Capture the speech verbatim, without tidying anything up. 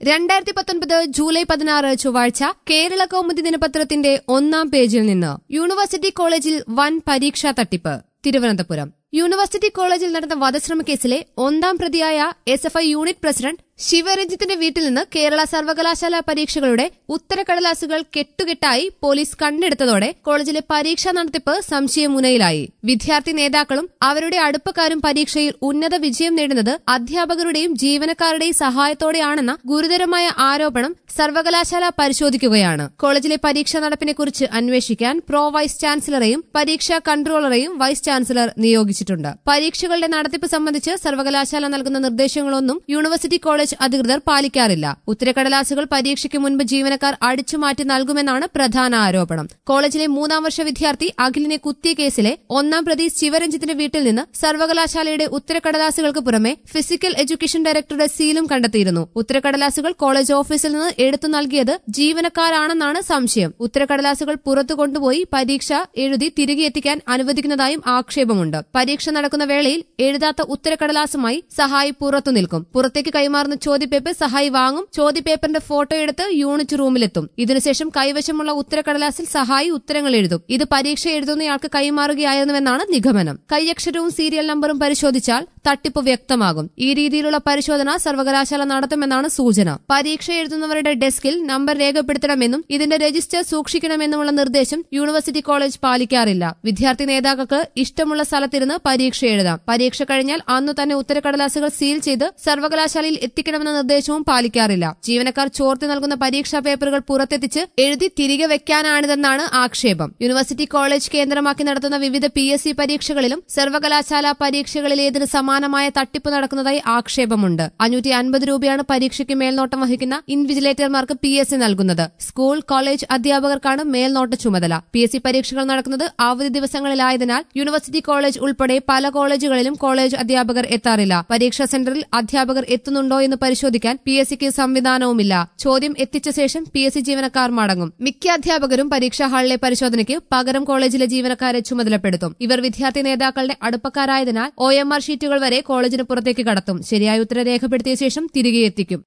രണ്ടായിരത്തി പത്തൊൻപത് ജൂലൈ പതിനാറ് ചൊവ്വാഴ്ച കേരള കൗമുദി ദിനപത്രത്തിന്റെ ഒന്നാം പേജിൽ നിന്ന് യൂണിവേഴ്സിറ്റി കോളേജിൽ വൻ പരീക്ഷാ തട്ടിപ്പ്. തിരുവനന്തപുരം യൂണിവേഴ്സിറ്റി കോളേജിൽ നടന്ന വധശ്രമ കേസിലെ ഒന്നാം പ്രതിയായ S F I unit president ശിവരഞ്ജിത്തിന്റെ വീട്ടിൽ നിന്ന് കേരള സർവകലാശാല പരീക്ഷകളുടെ ഉത്തരക്കടലാസുകൾ കെട്ടുകെട്ടായി പോലീസ് കണ്ടെടുത്തതോടെ കോളേജിലെ പരീക്ഷാ നടത്തിപ്പ് സംശയമുനയിലായി. വിദ്യാർത്ഥി നേതാക്കളും അവരുടെ അടുപ്പക്കാരും പരീക്ഷയിൽ ഉന്നത വിജയം നേടുന്നത് അധ്യാപകരുടെയും ജീവനക്കാരുടെയും സഹായത്തോടെയാണെന്ന ഗുരുതരമായ ആരോപണം സർവകലാശാല പരിശോധിക്കുകയാണ്. കോളേജിലെ പരീക്ഷാ നടപ്പിനെക്കുറിച്ച് അന്വേഷിക്കാൻ പ്രോ വൈസ് ചാൻസലറെയും പരീക്ഷാ കൺട്രോളറെയും വൈസ് ചാൻസലർ നിയോഗിച്ചിട്ടുണ്ട്. പരീക്ഷകളുടെ നടത്തിപ്പ് സംബന്ധിച്ച് സർവകലാശാല നൽകുന്ന നിർദ്ദേശങ്ങളൊന്നും യൂണിവേഴ്സിറ്റി കോളേജ് അധികൃതർ പാലിക്കാറില്ല. ഉത്തരക്കടലാസുകൾ പരീക്ഷയ്ക്ക് മുൻപ് ജീവനക്കാർ അടിച്ചുമാറ്റി നൽകുമെന്നാണ് പ്രധാന ആരോപണം. കോളേജിലെ മൂന്നാം വർഷ വിദ്യാർത്ഥി അഖിലിനെ കുത്തിയ കേസിലെ ഒന്നാം പ്രതി ശിവരഞ്ജിത്തിന്റെ വീട്ടിൽ നിന്ന് സർവകലാശാലയുടെ ഉത്തരക്കടലാസുകൾക്ക് പുറമെ ഫിസിക്കൽ എഡ്യൂക്കേഷൻ ഡയറക്ടറുടെ സീലും കണ്ടെത്തിയിരുന്നു. ഉത്തരക്കടലാസുകൾ കോളേജ് ഓഫീസിൽ നിന്ന് എടുത്തു നൽകിയത് ജീവനക്കാരാണെന്നാണ് സംശയം. ഉത്തരക്കടലാസുകൾ പുറത്തു കൊണ്ടുപോയി പരീക്ഷ എഴുതി തിരികെ എത്തിക്കാൻ അനുവദിക്കുന്നതായും ആക്ഷേപമുണ്ട്. പരീക്ഷ നടക്കുന്ന വേളയിൽ എഴുതാത്ത ഉത്തരക്കടലാസുമായി സഹായി പുറത്തു നിൽക്കും. പുറത്തേക്ക് കൈമാറുന്ന ചോദ്യപേപ്പർ സഹായി വാങ്ങും. ചോദ്യപേപ്പറിന്റെ ഫോട്ടോ എടുത്ത് യൂണിറ്റ് റൂമിലെത്തും. ഇതിനുശേഷം കൈവശമുള്ള ഉത്തരക്കടലാസിൽ സഹായി ഉത്തരങ്ങൾ എഴുതും. ഇത് പരീക്ഷ എഴുതുന്നയാൾക്ക് കൈമാറുകയായിരുന്നുവെന്നാണ് നിഗമനം. കൈയക്ഷരവും സീരിയൽ നമ്പറും പരിശോധിച്ചാൽ തട്ടിപ്പ് വ്യക്തമാകും. ഈ രീതിയിലുള്ള പരിശോധന സർവകലാശാല നടത്തുമെന്നാണ് സൂചന. പരീക്ഷ എഴുതുന്നവരുടെ ഡെസ്കിൽ നമ്പർ രേഖപ്പെടുത്തണമെന്നും ഇതിന്റെ രജിസ്റ്റർ സൂക്ഷിക്കണമെന്നുമുള്ള നിർദ്ദേശം യൂണിവേഴ്സിറ്റി കോളേജ് പാലിക്കാറില്ല. വിദ്യാർത്ഥി നേതാക്കൾക്ക് ഇഷ്ടമുള്ള സ്ഥലത്തിരുന്ന് പരീക്ഷ എഴുതാം. പരീക്ഷ കഴിഞ്ഞാൽ അന്നു തന്നെ ഉത്തരക്കടലാസുകൾ സീൽ ചെയ്ത് സർവകലാശാലയിൽ എത്തിക്കണമെന്ന നിർദ്ദേശവും പാലിക്കാറില്ല. ജീവനക്കാർ ചോർത്തി നൽകുന്ന പരീക്ഷാ പേപ്പറുകൾ പുറത്തെത്തിച്ച് എഴുതി തിരികെ വെക്കാനാണിതെന്നാണ് ആക്ഷേപം. യൂണിവേഴ്സിറ്റി കോളേജ് കേന്ദ്രമാക്കി നടത്തുന്ന വിവിധ പി എസ് സി പരീക്ഷകളിലും സർവകലാശാല പരീക്ഷകളിലേതിന് സമാനമായ തട്ടിപ്പ് നടക്കുന്നതായി ആക്ഷേപമുണ്ട്. അഞ്ഞൂറ്റി അൻപത് രൂപയാണ് പരീക്ഷയ്ക്ക് മേൽനോട്ടം വഹിക്കുന്ന ഇൻവിജിലേറ്റർമാർക്ക് പി എസ് സി നൽകുന്നത്. സ്കൂൾ കോളേജ് അധ്യാപകർക്കാണ് മേൽനോട്ട ചുമതല. പി എസ് സി പരീക്ഷകൾ നടക്കുന്നത് അവധി ദിവസങ്ങളിലായതിനാൽ യൂണിവേഴ്സിറ്റി കോളേജ് ഉൾപ്പെടെ പല കോളേജുകളിലും കോളേജ് അധ്യാപകർ എത്താറില്ല. പരീക്ഷാ സെന്ററിൽ അധ്യാപകർ എത്തുന്നുണ്ടോ എന്ന് പരിശോധിക്കാൻ പി എസ് സിക്ക് സംവിധാനവുമില്ല. ചോദ്യം എത്തിച്ച ശേഷം പി എസ് സി ജീവനക്കാർ മടങ്ങും. മിക്ക അധ്യാപകരും പരീക്ഷാ ഹാളിലെ പരിശോധനയ്ക്ക് പകരം കോളേജിലെ ജീവനക്കാരെ ചുമതലപ്പെടുത്തും. ഇവർ വിദ്യാർത്ഥി നേതാക്കളുടെ അടുപ്പക്കാരായതിനാൽ ഒ എം ആർ ഷീറ്റുകൾ വരെ കോളേജിന് പുറത്തേക്ക് കടത്തും. ശരിയായ ഉത്തരം രേഖപ്പെടുത്തിയ ശേഷം തിരികെ എത്തിക്കും.